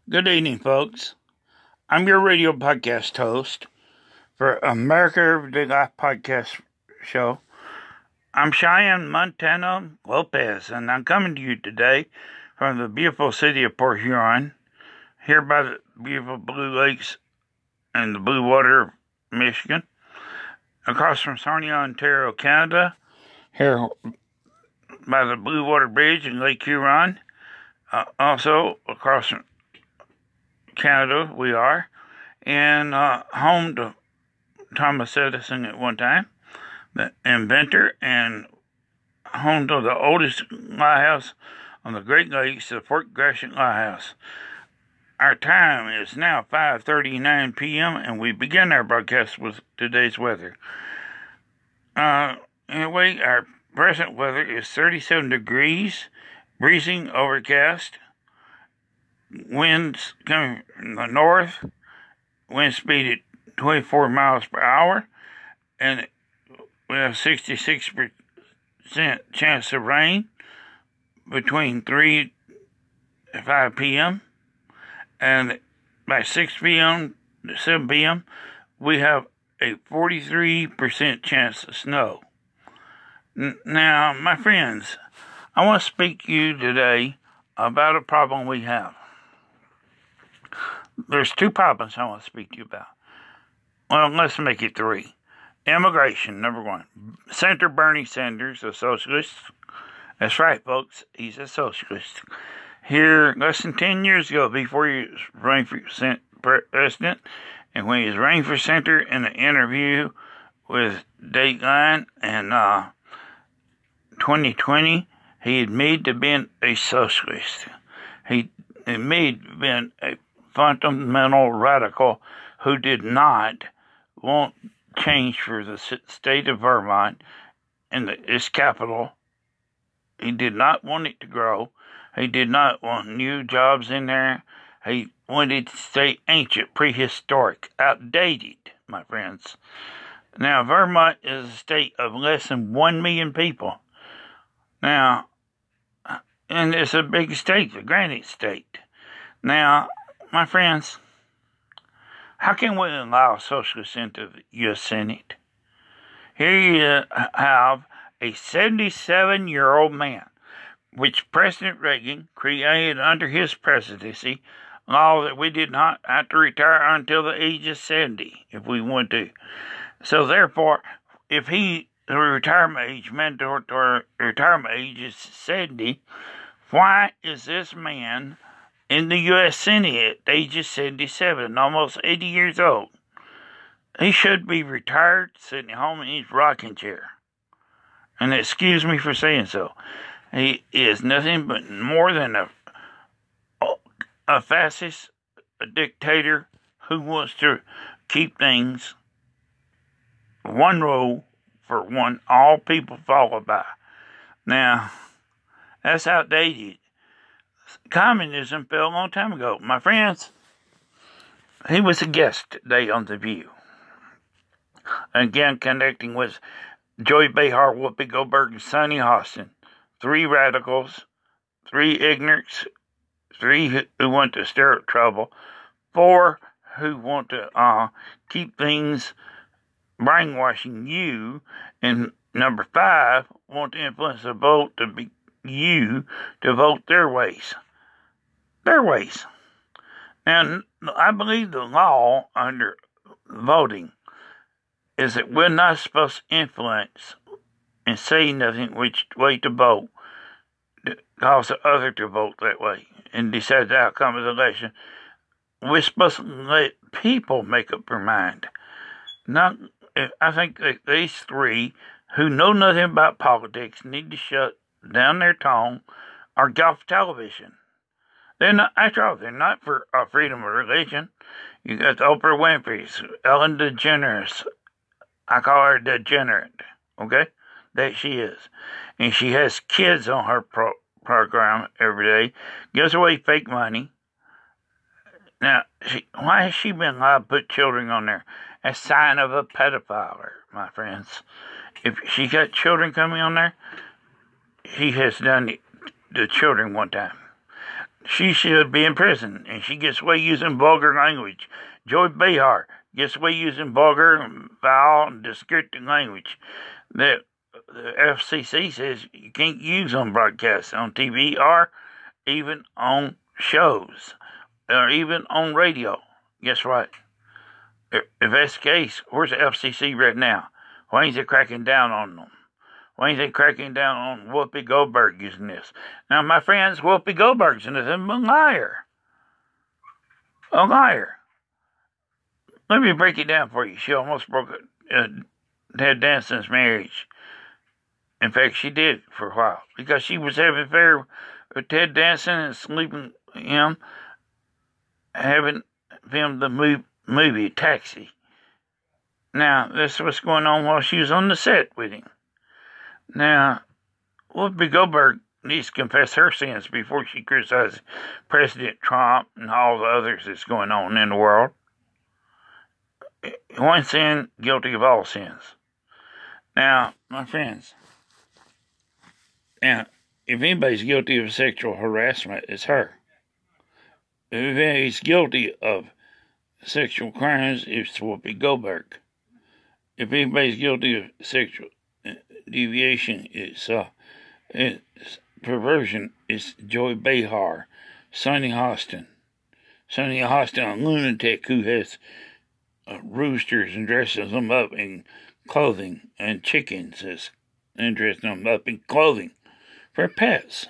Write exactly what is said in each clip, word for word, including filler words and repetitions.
Good evening, folks. I'm your radio podcast host for America Everyday Life podcast show. I'm Cheyenne Montana Lopez, and I'm coming to you today from the beautiful city of Port Huron, here by the beautiful Blue Lakes and the Blue Water of Michigan, across from Sarnia, Ontario, Canada, here by the Blue Water Bridge in Lake Huron, uh, also across from Canada, we are, and uh, home to Thomas Edison at one time, the inventor, and home to the oldest lighthouse on the Great Lakes, the Fort Gratiot Lighthouse. Our time is now five thirty-nine p.m., and we begin our broadcast with today's weather. Uh, anyway, our present weather is thirty-seven degrees, breezing, overcast. Winds coming from the north, wind speed at twenty-four miles per hour, and we have sixty-six percent chance of rain between three and five p.m. And by six p.m. to seven p.m., we have a forty-three percent chance of snow. N- now, my friends, I want to speak to you today about a problem we have. There's two problems I want to speak to you about. Well, let's make it three. Immigration, number one. Senator Bernie Sanders, a socialist. That's right, folks. He's a socialist. Here, less than ten years ago, before he was running for president, and when he was running for senator in an interview with Dateline in uh, twenty twenty, he admitted to being a socialist. He admitted to being a fundamental radical who did not want change for the state of Vermont and the, its capital. He did not want it to grow. He did not want new jobs in there. He wanted to stay ancient, prehistoric, outdated, my friends. Now, Vermont is a state of less than one million people. Now, and it's a big state, the Granite State. Now, my friends, how can we allow socialists into the U S Senate? Here you have a seventy-seven-year-old man, which President Reagan created under his presidency, law that we did not have to retire until the age of seventy if we want to. So therefore, if he, the retirement age, mandatory retirement age is seventy, why is this man in the U S Senate at the age of seventy-seven, almost eighty years old? He should be retired, sitting home in his rocking chair. And excuse me for saying so. He is nothing but more than a, a fascist, a dictator who wants to keep things one rule for one all people follow by. Now, that's outdated. Communism fell a long time ago. My friends, he was a guest today on The View. Again, connecting with Joy Behar, Whoopi Goldberg, and Sonny Hostin. Three radicals, three ignorants, three who want to stir up trouble, four who want to uh, keep things brainwashing you, and number five, want to influence the vote to be you to vote their ways. Their ways. Now, I believe the law under voting is that we're not supposed to influence and say nothing which way to vote to cause the other to vote that way and decide the outcome of the election. We're supposed to let people make up their mind. Not, I think that these three who know nothing about politics need to shut down their tongue or get off television. They're not, after all, they're not for uh, freedom of religion. You got the Oprah Winfrey's, Ellen DeGeneres. I call her degenerate, okay? That she is. And she has kids on her pro- program every day, gives away fake money. Now, she, why has she been allowed to put children on there? A sign of a pedophile, my friends. If she got children coming on there, she has done it to children one time. she should be in prison, and she gets away using vulgar language. Joy Behar gets away using vulgar, foul, and descriptive language that the F C C says you can't use on broadcasts, on T V, or even on shows, or even on radio. Guess what? If that's the case, where's the F C C right now? Why ain't they cracking down on them? Why ain't they cracking down on Whoopi Goldberg using this? Now, my friends, Whoopi Goldberg's nothing but a liar. A liar. Let me break it down for you. She almost broke uh, Ted Danson's marriage. In fact, she did for a while. Because she was having an affair with Ted Danson and sleeping with him, having filmed the movie, movie Taxi. Now, that's what's going on while she was on the set with him. Now, Whoopi Goldberg needs to confess her sins before she criticizes President Trump and all the others that's going on in the world. One sin, guilty of all sins. Now, my friends, now, if anybody's guilty of sexual harassment, it's her. If anybody's guilty of sexual crimes, it's Whoopi Goldberg. If anybody's guilty of sexual deviation, it's, uh, it's perversion, it's Joy Behar, Sunny Hostin. Sunny Hostin, a lunatic who has uh, roosters and dresses them up in clothing, and chickens is, and dressing them up in clothing for pets.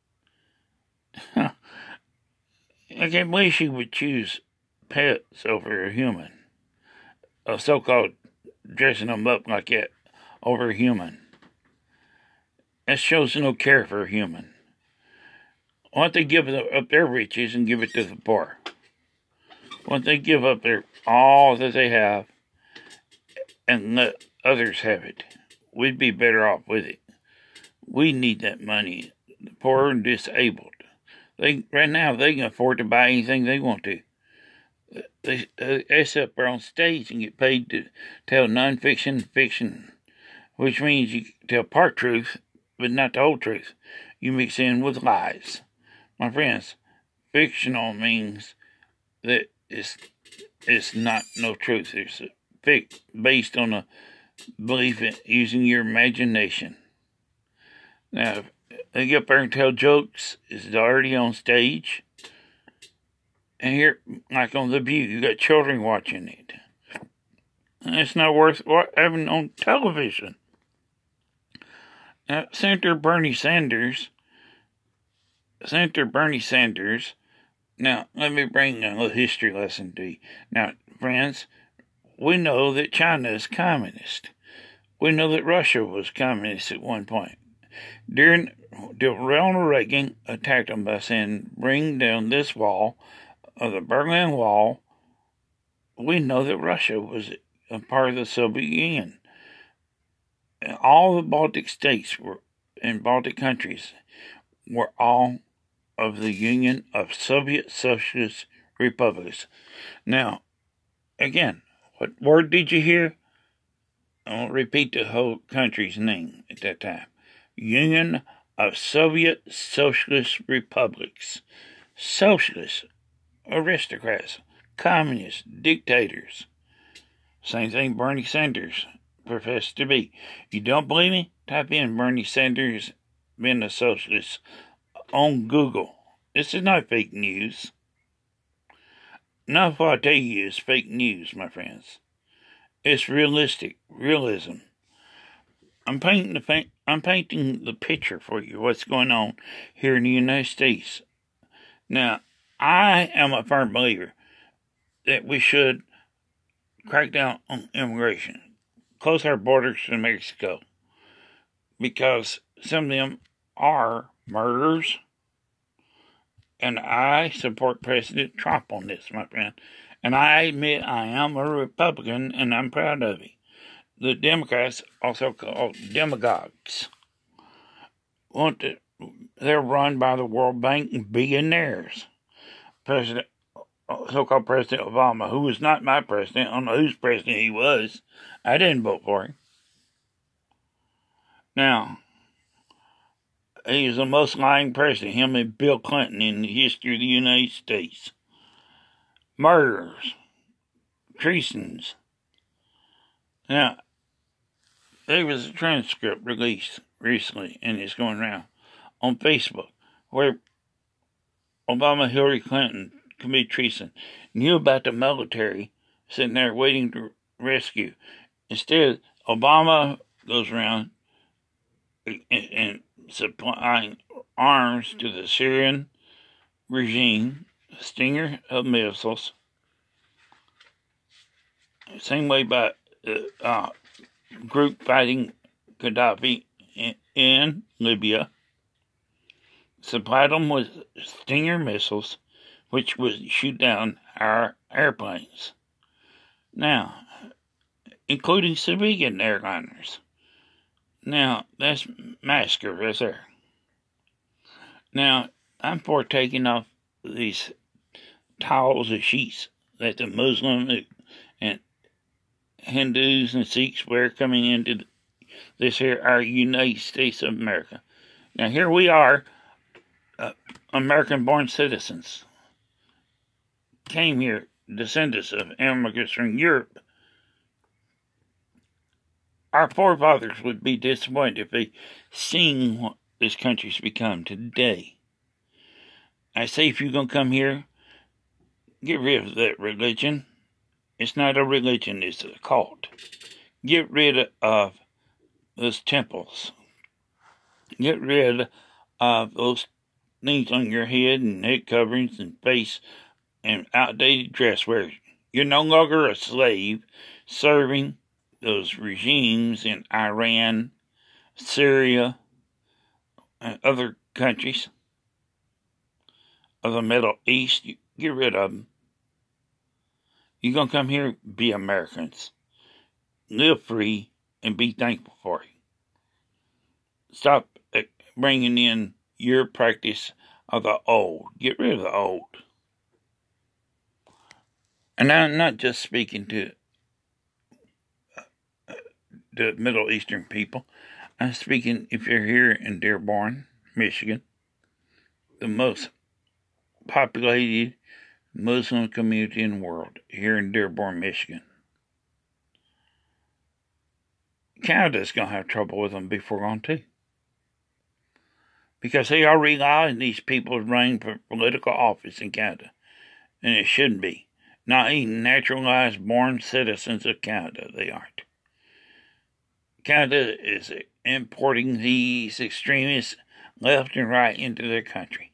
I can't believe she would choose pets over a human. A so-called dressing them up like that over a human. That shows no care for a human. Why don't they give up their riches and give it to the poor? Why don't they give up their all that they have and let others have it? We'd be better off with it. We need that money. The poor and disabled. They right now they can afford to buy anything they want to. They, they sit up there on stage and get paid to tell non-fiction fiction, which means you tell part truth, but not the whole truth. You mix in with lies. My friends, fictional means that it's, it's not no truth. It's a fic based on a belief in using your imagination. Now, if they get up there and tell jokes, it's already on stage. And here, like on The View, you got children watching it. And it's not worth having on television. Now, Senator Bernie Sanders, Senator Bernie Sanders, now, let me bring a little history lesson to you. Now, friends, we know that China is communist. We know that Russia was communist at one point. During, Ronald Reagan attacked them by saying, bring down this wall of the Berlin Wall. We know that Russia was a part of the Soviet Union. And all the Baltic states were, and Baltic countries were all of the Union of Soviet Socialist Republics. Now, again, what word did you hear? I'll repeat the whole country's name at that time. Union of Soviet Socialist Republics. Socialists, aristocrats, communists, dictators. Same thing Bernie Sanders professed to be. You don't believe me? Type in Bernie Sanders being a socialist on Google. This is not fake news. None of what I tell you is fake news, my friends. It's realistic, realism. I'm painting the paint, I'm painting the picture for you, what's going on here in the United States. Now, I am a firm believer that we should crack down on immigration, close our borders to Mexico, because some of them are murderers, and I support President Trump on this, my friend. And I admit I am a Republican, and I'm proud of it. The Democrats, also called demagogues, want to, they're run by the World Bank billionaires. President, so-called President Obama, who was not my president, I don't know whose president he was. I didn't vote for him. Now, he was the most lying president, him and Bill Clinton, in the history of the United States. Murderers. Treasons. Now, there was a transcript released recently, and it's going around on Facebook, where Obama, Hillary Clinton committed treason, knew about the military sitting there waiting to rescue. Instead, Obama goes around and, and supplying arms to the Syrian regime, Stinger of missiles. Same way by uh, uh, group fighting Gaddafi in, in Libya. Supplied them with Stinger missiles, which would shoot down our airplanes. Now, including civilian airliners. Now, that's massacre right there. Now, I'm for taking off these towels or sheets that the Muslim and Hindus and Sikhs wear coming into this here, our United States of America. Now, here we are, uh, American-born citizens. Came here, descendants of immigrants from Europe. Our forefathers would be disappointed if they seen what this country's become today. I say, if you're going to come here, get rid of that religion. It's not a religion, it's a cult. Get rid of those temples. Get rid of those things on your head and head coverings and face and outdated dress wear. You're no longer a slave serving those regimes in Iran, Syria, and other countries of the Middle East. You get rid of them. You're going to come here, be Americans. Live free and be thankful for it. Stop bringing in your practice of the old. Get rid of the old. And I'm not just speaking to the Middle Eastern people. I'm speaking, if you're here in Dearborn, Michigan, the most populated Muslim community in the world, here in Dearborn, Michigan. Canada's going to have trouble with them before long, too. Because they already allow these people running for political office in Canada. And it shouldn't be. Not even naturalized born citizens of Canada, they aren't. Canada is importing these extremists left and right into their country.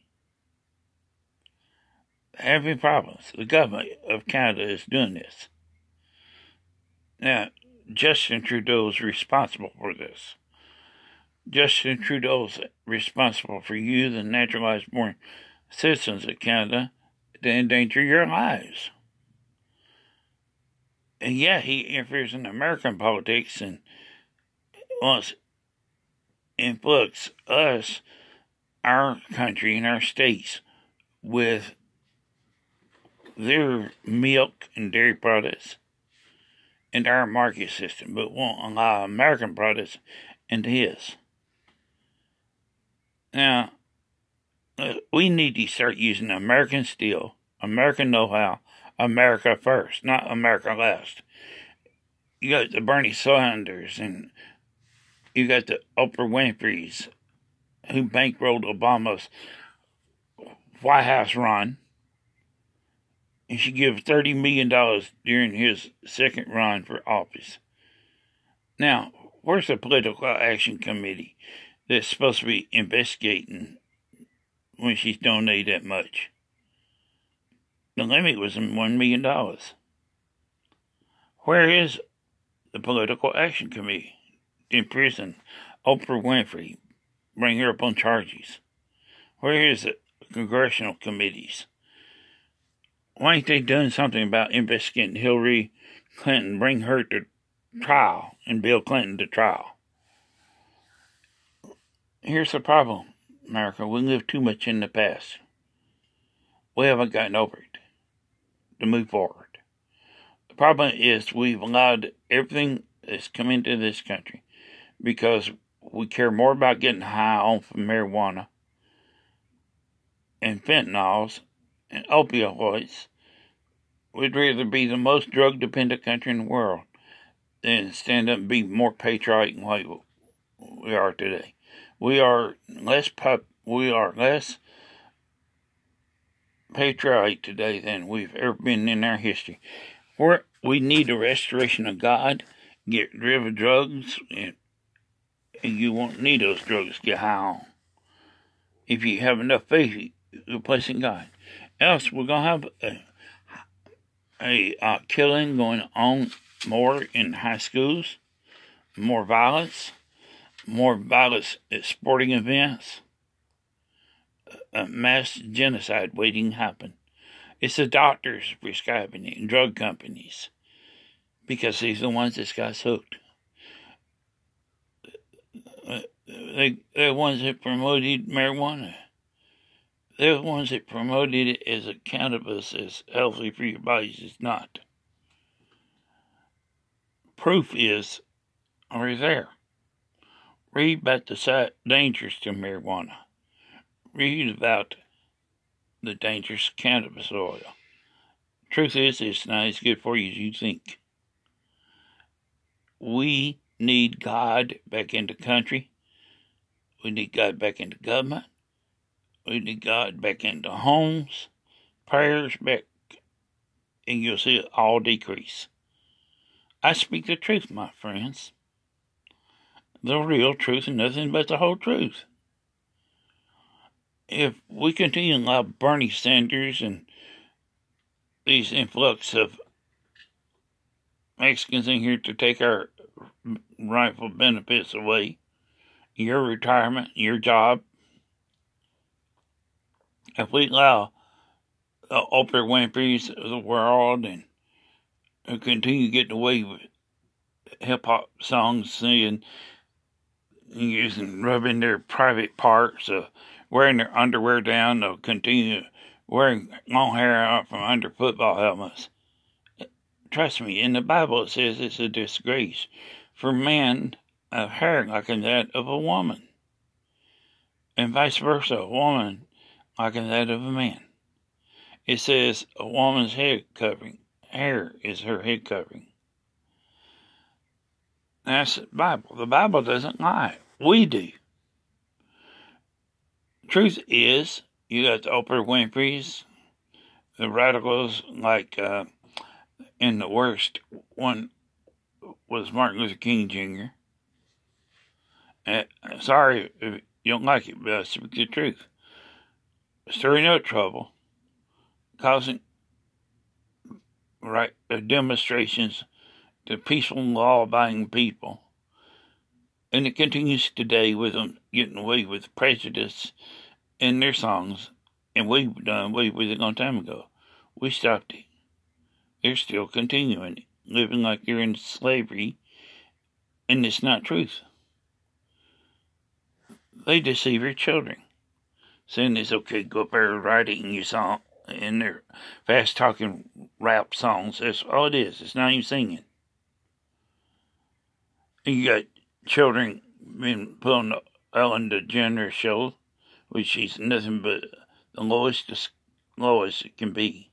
Having problems. The government of Canada is doing this. Now, Justin Trudeau is responsible for this. Justin Trudeau is responsible for you, the naturalized born citizens of Canada, to endanger your lives. And yeah, he interferes in American politics and wants influx us, our country and our states, with their milk and dairy products into our market system, but won't allow American products into his. Now, we need to start using American steel, American know-how, America first, not America last. You got the Bernie Sanders and you got the Oprah Winfrey's who bankrolled Obama's White House run. And she gave thirty million dollars during his second run for office. Now, where's the Political Action Committee that's supposed to be investigating when she's donated that much? The limit was one million dollars. Where is the Political Action Committee? In prison, Oprah Winfrey, bring her up on charges. Where is the congressional committees? Why ain't they doing something about investigating Hillary Clinton, bring her to trial, and Bill Clinton to trial? Here's the problem, America. We live too much in the past. We haven't gotten over it to move forward. The problem is we've allowed everything that's come into this country because we care more about getting high off of marijuana and fentanyls and opioids. We'd rather be the most drug-dependent country in the world than stand up and be more patriotic than what we are today. We are less pop, we are less patriotic today than we've ever been in our history. We're, we need a restoration of God, get rid of drugs, and, and you won't need those drugs to get high on. If you have enough faith, you're placing God. Else, we're going to have a, a uh, killing going on more in high schools, more violence, more violence at sporting events, a mass genocide waiting to happen. It's the doctors prescribing it and drug companies because these are the ones that's got us hooked. They, they're the ones that promoted marijuana. They're the ones that promoted it as a cannabis as healthy for your bodies. It's not. Proof is already there. Read about the dangers to marijuana. Read about the dangerous cannabis oil. Truth is, it's not as good for you as you think. We need God back in the country. We need God back in the government. We need God back into homes. Prayers back, and you'll see it all decrease. I speak the truth, my friends. The real truth and nothing but the whole truth. If we continue to allow Bernie Sanders and these influx of Mexicans in here to take our rightful benefits away, your retirement, your job, if we allow the Oprah Winfrey's of the world and who continue getting away with hip-hop songs, singing, using, rubbing their private parts, uh, wearing their underwear down, they'll continue wearing long hair out from under football helmets. Trust me, in the Bible it says it's a disgrace for men of hair like that of a woman, and vice versa, a woman like that of a man. It says a woman's head covering, hair is her head covering. That's the Bible. The Bible doesn't lie. We do. Truth is, you got the Oprah Winfrey's, the radicals like, uh, and the worst one was Martin Luther King Junior Uh, sorry if you don't like it, but I speak the truth. Stirring up trouble, causing right uh, demonstrations to peaceful, law-abiding people, and it continues today with them getting away with prejudice in their songs, and we've done away with it a long time ago. We stopped it. They're still continuing, living like you're in slavery, and it's not truth. They deceive your children, saying it's okay to go up there writing your song in their fast-talking rap songs. That's all it is. It's not even singing. And you got children being put on the Ellen DeGeneres show, which she's nothing but the lowest, the lowest it can be.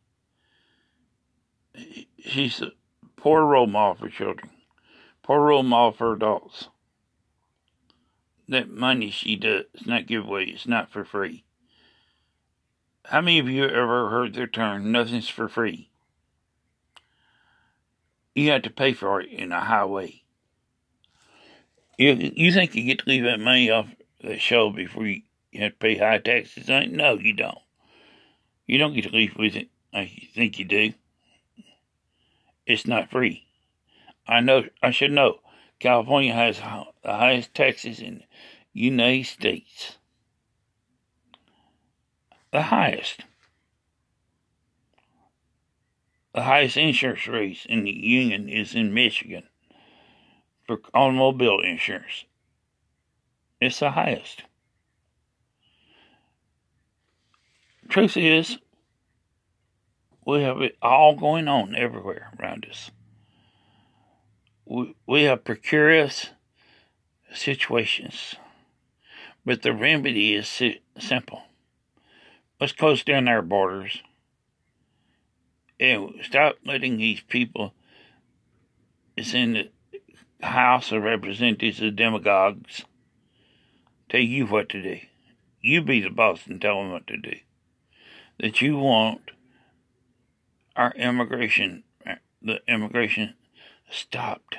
She's a poor role model for children, poor role model for adults. That money she does not give away. It's not for free. How many of you ever heard the term, nothing's for free? You have to pay for it in a highway. You, you think you get to leave that money off the show before you have to pay high taxes on it? No, you don't. You don't get to leave with it like you think you do. It's not free. I know. I should know. California has the highest taxes in the United States. The highest. The highest insurance rates in the union is in Michigan for automobile insurance. It's the highest. Truth is, we have it all going on everywhere around us. We, we have precarious situations. But the remedy is si- simple. Let's close down our borders and stop letting these people that's in the House of Representatives, the demagogues, tell you what to do. You be the boss and tell them what to do. That you want our immigration, the immigration stopped.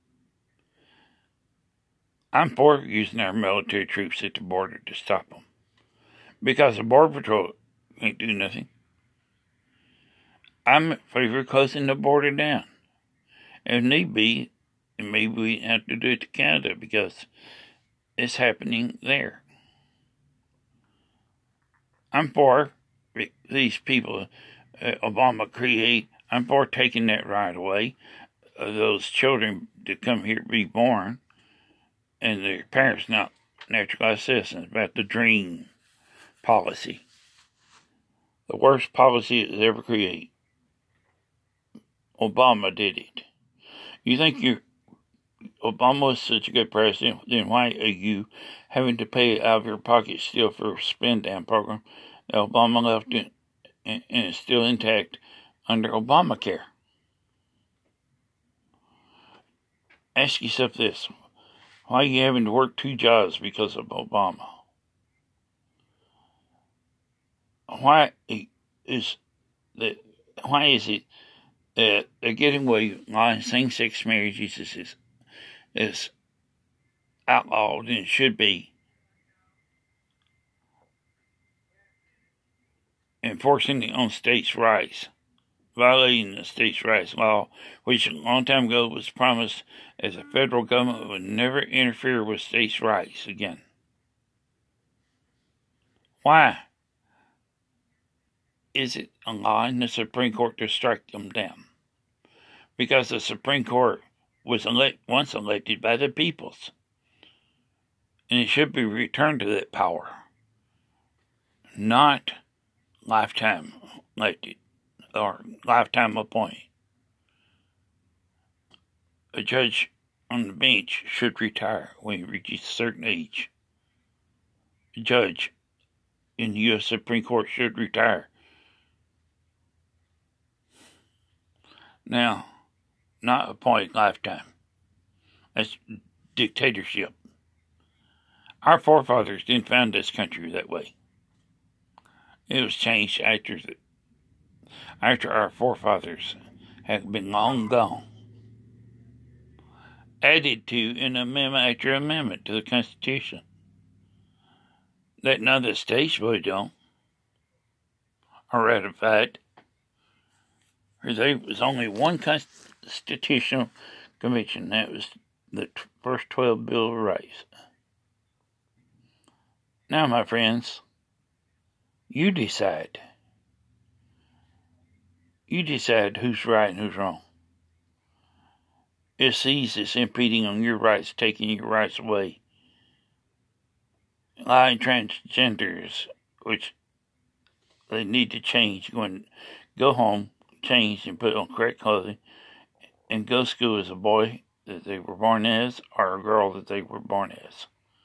I'm for using our military troops at the border to stop them. Because the Border Patrol can't do nothing. I'm in favor of closing the border down. If need be, maybe we have to do it to Canada because it's happening there. I'm for these people uh, Obama create. I'm for taking that right away. Uh, those children to come here to be born and their parents not naturalized citizens. About the DREAM policy. The worst policy that's ever created. Obama did it. You think you're Obama was such a good president, then why are you having to pay out of your pocket still for a spend down program that Obama left it and it's still intact under Obamacare? Ask yourself this. Why are you having to work two jobs because of Obama? Why is that? Why is it that they're getting away with same-sex marriages is is outlawed and it should be enforcing on states' rights, violating the states' rights law, which a long time ago was promised as the federal government would never interfere with states' rights again? Why is it allowing the Supreme Court to strike them down? Because the Supreme Court was elect, once elected by the peoples, and it should be returned to that power, not lifetime elected or lifetime appointed. A judge on the bench should retire when he reaches a certain age. A judge in the U S Supreme Court should retire. Now, not appointed lifetime. That's dictatorship. Our forefathers didn't found this country that way. It was changed after the, after our forefathers had been long gone. Added to an amendment after amendment to the Constitution. That none of the states voted on or ratified. There was only one constitutional convention. That was the first twelve Bill of Rights. Now, my friends, you decide. You decide who's right and who's wrong. It's these that's impeding on your rights, taking your rights away. Lying transgenders, which they need to change. Go, and, go home, change, and put on correct clothing, and go to school as a boy that they were born as or a girl that they were born as.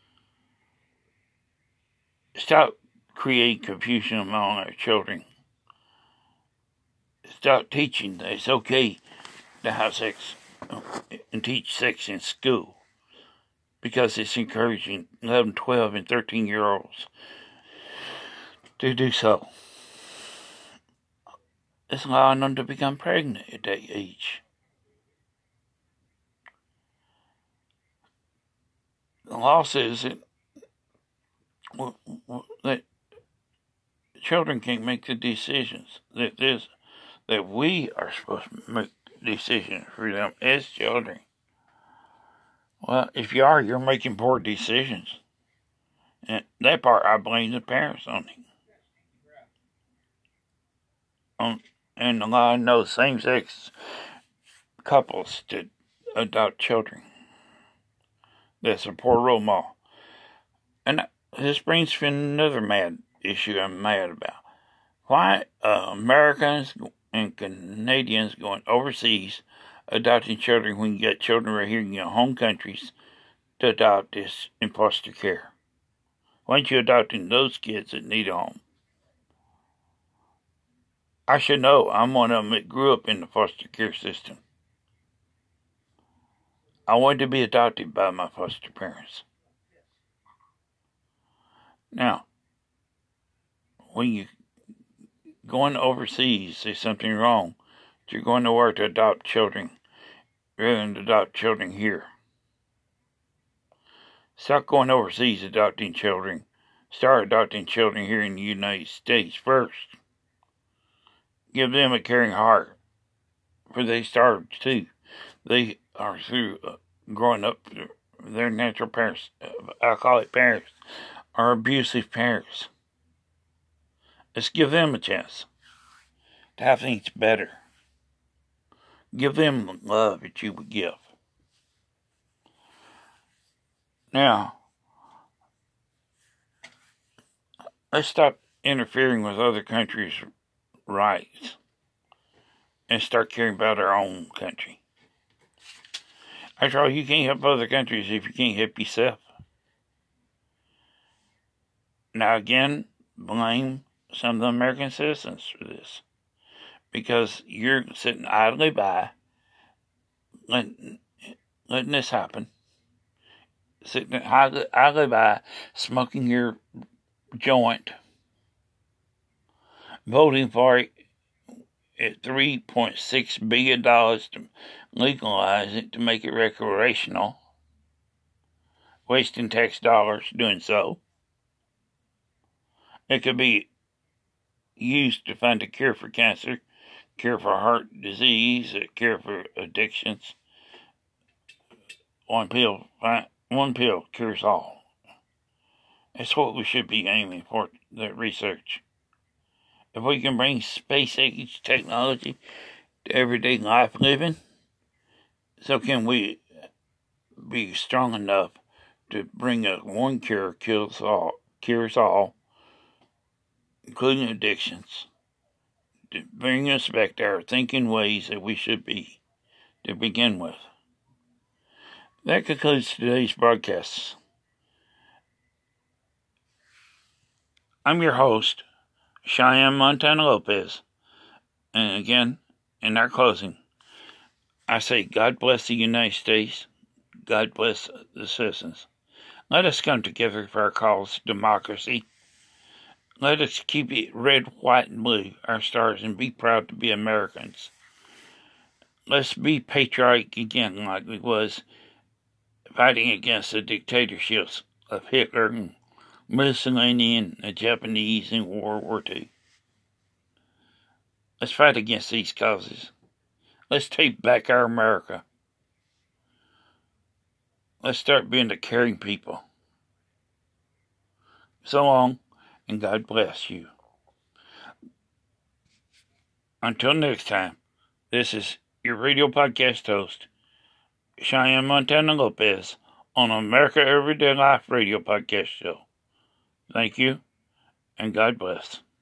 Stop creating confusion among our children. Stop teaching that it's okay to have sex and teach sex in school because it's encouraging eleven, twelve, and thirteen year olds to do so. It's allowing them to become pregnant at that age. The law says that, that children can't make the decisions. That this, that we are supposed to make decisions for them as children. Well, if you are, you're making poor decisions. And that part, I blame the parents on it. On, and allowing those same-sex couples to adopt children. That's a poor role model. And this brings to another mad issue I'm mad about. Why uh, Americans and Canadians going overseas adopting children when you got children right here in your home countries to adopt this in foster care? Why aren't you adopting those kids that need a home? I should know. I'm one of them that grew up in the foster care system. I wanted to be adopted by my foster parents. Now, when you going overseas, there's something wrong. You're going to work to adopt children rather than adopt children here. Stop going overseas adopting children. Start adopting children here in the United States first. Give them a caring heart, for they starve too. They are through uh, growing up, their natural parents, uh, alcoholic parents, are abusive parents. Let's give them a chance to have things better. Give them the love that you would give. Now, let's stop interfering with other countries' rights and start caring about our own country. After all, you can't help other countries if you can't help yourself. Now again, blame some of the American citizens for this, because you're sitting idly by, letting, letting this happen, sitting idly, idly by, smoking your joint, voting for it at three point six billion dollars to legalize it, to make it recreational, wasting tax dollars doing so. It could be used to find a cure for cancer, cure for heart disease, a cure for addictions. One pill, one pill cures all. That's what we should be aiming for, that research. If we can bring space age technology to everyday life living, so can we be strong enough to bring a one cure kills all, cures all, including addictions, to bring us back to our thinking ways that we should be to begin with. That concludes today's broadcast. I'm your host, Cheyenne Montana Lopez, and again, in our closing, I say God bless the United States, God bless the citizens. Let us come together for our cause, democracy. Let us keep it red, white, and blue, our stars, and be proud to be Americans. Let's be patriotic again like we was fighting against the dictatorships of Hitler and Mussolini and the Japanese in World War Two. Let's fight against these causes. Let's take back our America. Let's start being the caring people. So long, and God bless you. Until next time, this is your radio podcast host, Cheyenne Montana Lopez, on America Everyday Life radio podcast show. Thank you, and God bless.